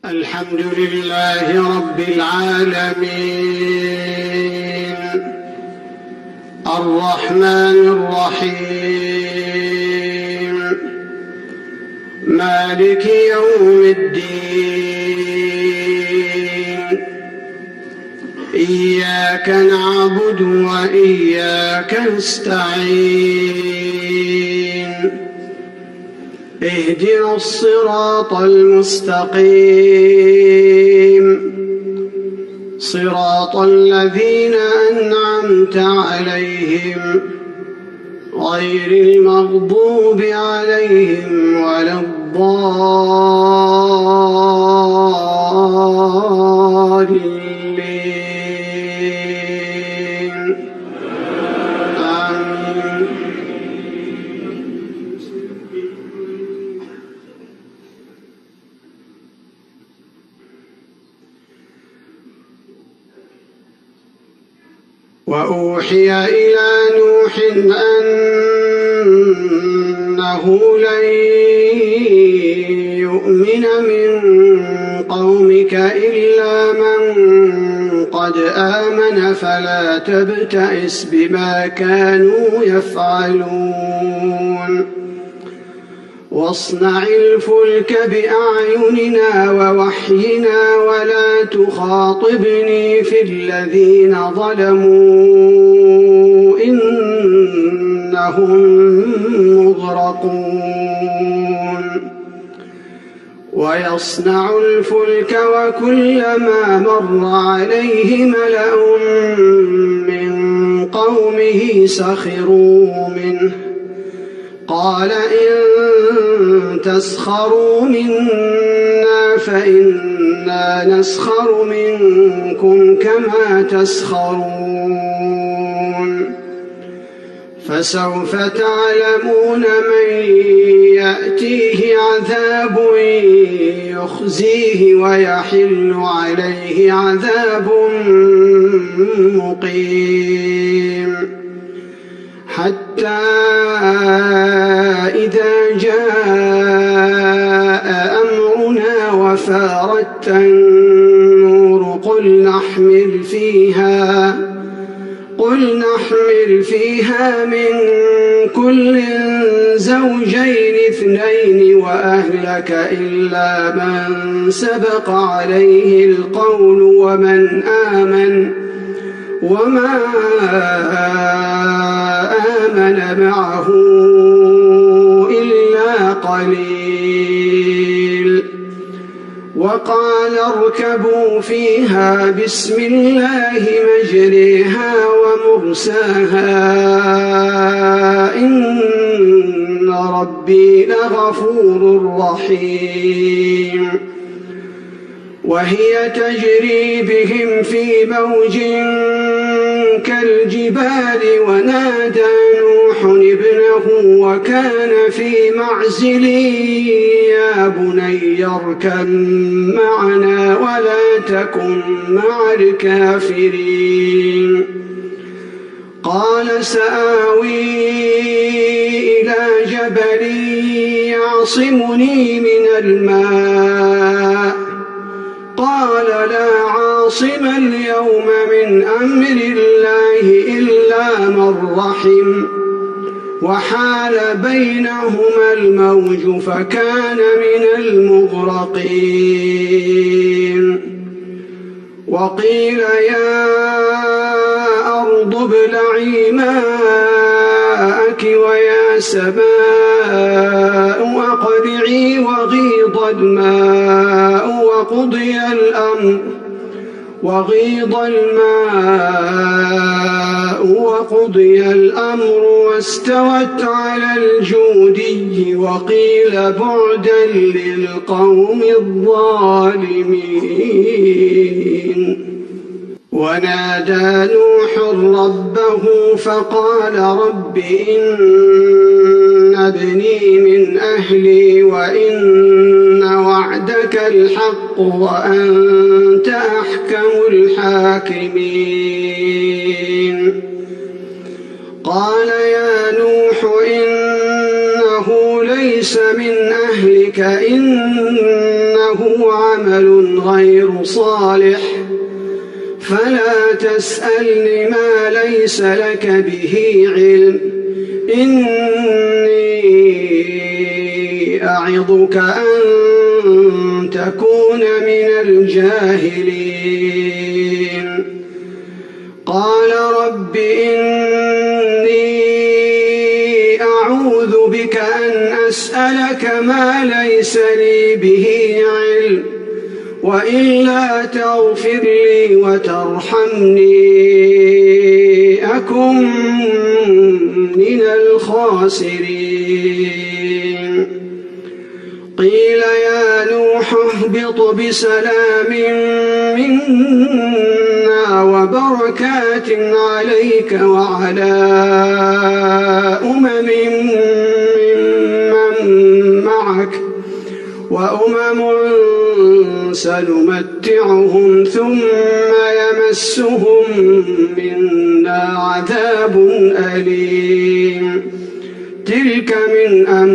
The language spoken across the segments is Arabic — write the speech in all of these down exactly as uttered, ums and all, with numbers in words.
الحمد لله رب العالمين الرحمن الرحيم مالك يوم الدين إياك نعبد وإياك نستعين اهدنا الصراط المستقيم صراط الذين أنعمت عليهم غير المغضوب عليهم ولا الضالين. وأوحي إلى نوح أنه لن يؤمن من قومك إلا من قد آمن فلا تبتئس بما كانوا يفعلون واصنع الفلك بأعيننا ووحينا ولا تخاطبني في الذين ظلموا إنهم مغرقون. ويصنع الفلك وكلما مر عليه ملأ من قومه سخروا منه قال إن تسخروا منا فإنا نسخر منكم كما تسخرون فسوف تعلمون من يأتيه عذاب يخزيه ويحل عليه عذاب مقيم حتى إذا جاء أمرنا وفارت النور قل نحمل فيها قل نحمل فيها من كل زوجين اثنين وأهلك إلا من سبق عليه القول ومن آمن وما آمن معه إلا قليل. وقال اركبوا فيها بسم الله مجريها ومرساها إن ربي لغفور رحيم. وهي تجري بهم في موج كالجبال ونادى نوح ابنه وكان في معزل يا بني اركب معنا ولا تكن مع الكافرين قال سآوي إلى جبل يعصمني من الماء قال لا عاصم اليوم من أمر الله إلا من رحم وحال بينهما الموج فكان من المغرقين. وقيل يا أرض ابلعي ماءك ويا سماء أقلعي وغيض الماء وقضي الأمر وغيض الماء وقضي الأمر واستوت على الجودي وقيل بعدا للقوم الظالمين. ونادى نوح ربه فقال رب إن ابني من أهلي وإن وعدك الحق وأنت أحكم الحاكمين. قال يا نوح إنه إنه ليس من أهلك إنه عمل غير صالح فلا تسألني ما ليس لك به علم إني أعظك أن تكون من الجاهلين قال رب إني أعوذ بك أن أسألك ما ليس لي به علم وإلا تغفر لي وترحمني أكن من الخاسرين قيل يا نوح اهبط بسلام منا وبركات عليك وعلى أمم ممن معك وأمم سنمتعهم ثم يمسهم منا عذاب أليم تلك من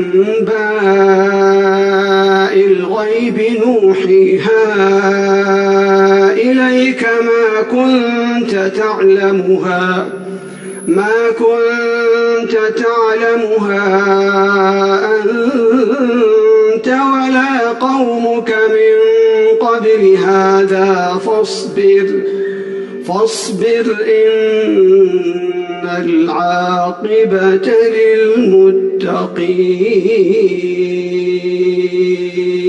أنباء الغيب نوحيها إليك ما كنت تعلمها ما كنت تعلمها أنت ولا قومك من قبل هذا فاصبر فاصبر إن العاقبة للمتقين